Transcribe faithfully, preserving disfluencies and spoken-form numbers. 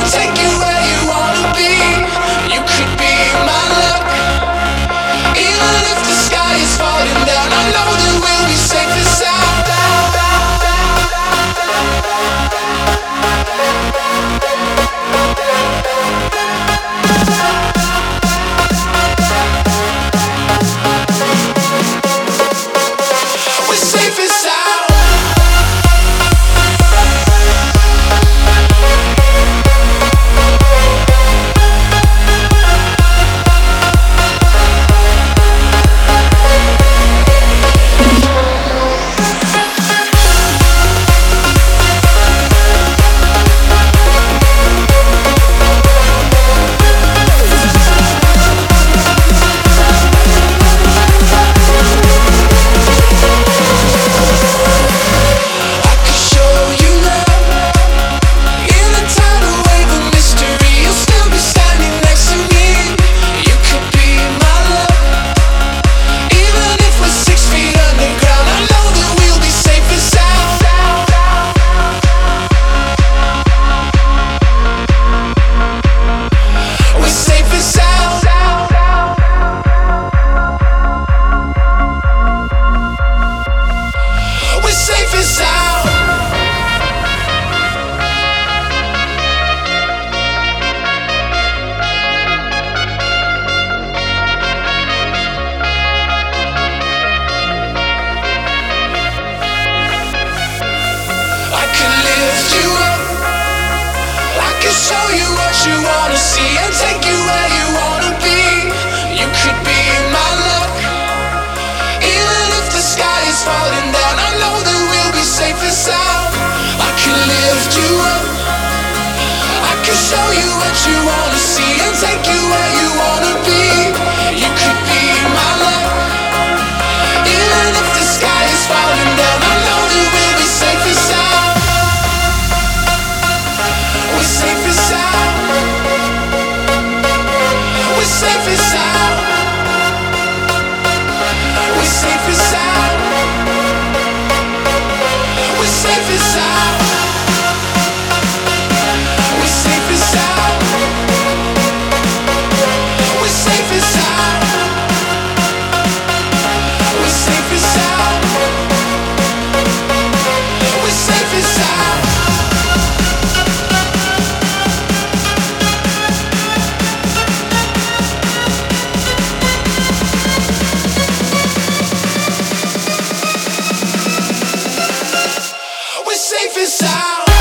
take you where you wanna be. You could be my luck. Even if the sky is falling down, I know that we'll be safe and sound. We're safe and sound. Show you what you wanna see and take you where you wanna be. You could be my luck. Even if the sky is falling down, I know that we'll be safe and sound. I can lift you up. I can show you what you wanna see and take you where you wanna be. You could be my luck. Even if the sky is falling down, I know that we'll be safe and sound. We're safe and sound. We're safe and sound. We're safe and sound. We're safe and sound. We're safe and sound. We're safe and sound. We're safe and sound. We're safe and sound. We're safe and sound.